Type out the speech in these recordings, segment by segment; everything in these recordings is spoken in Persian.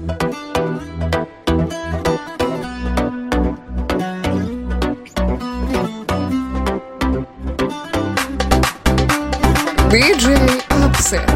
DJ Upset.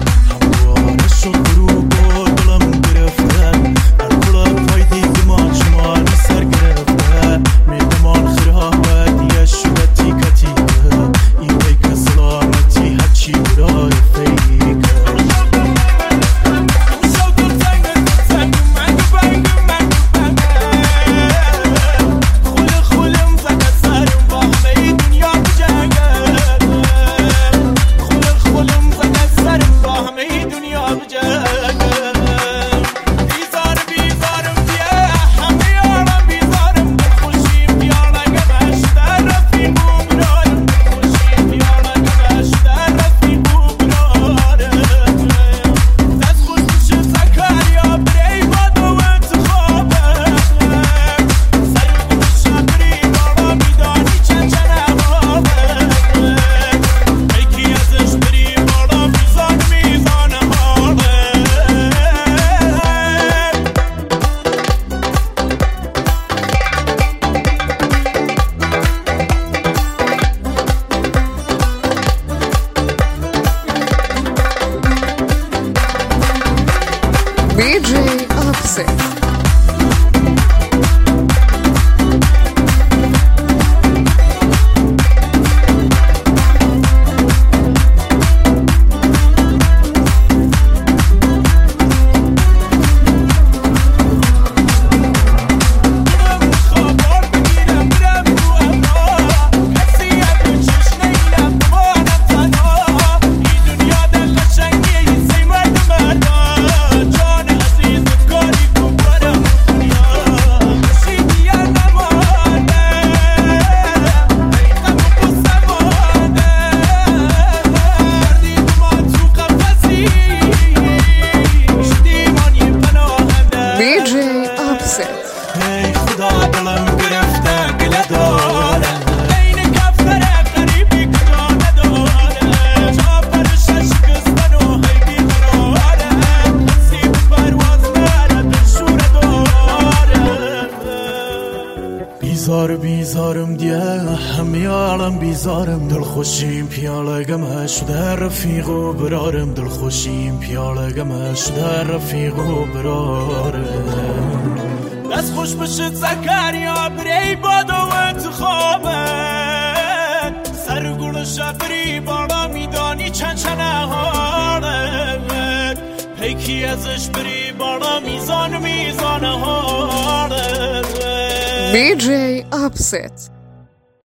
DJ Upset. ای خدا دلم گرفته گله داره این کفتر غریبی کجا نداره جا پرشش شکستن و هی بیقراره نصیب پرواز بره به شوره داره بیزارم دیه همه عالم بیزارم دلخوشیم پیاله گمه شده رفیق و برارم دلخوشیم پیاله گمه شده رفیق و برارم دست خوش بشد زکریا بری باد و انتخابه سرگل شبری بالا میدانی چند حاله پیکی ازش بری بالا میزان حاله DJ Upset.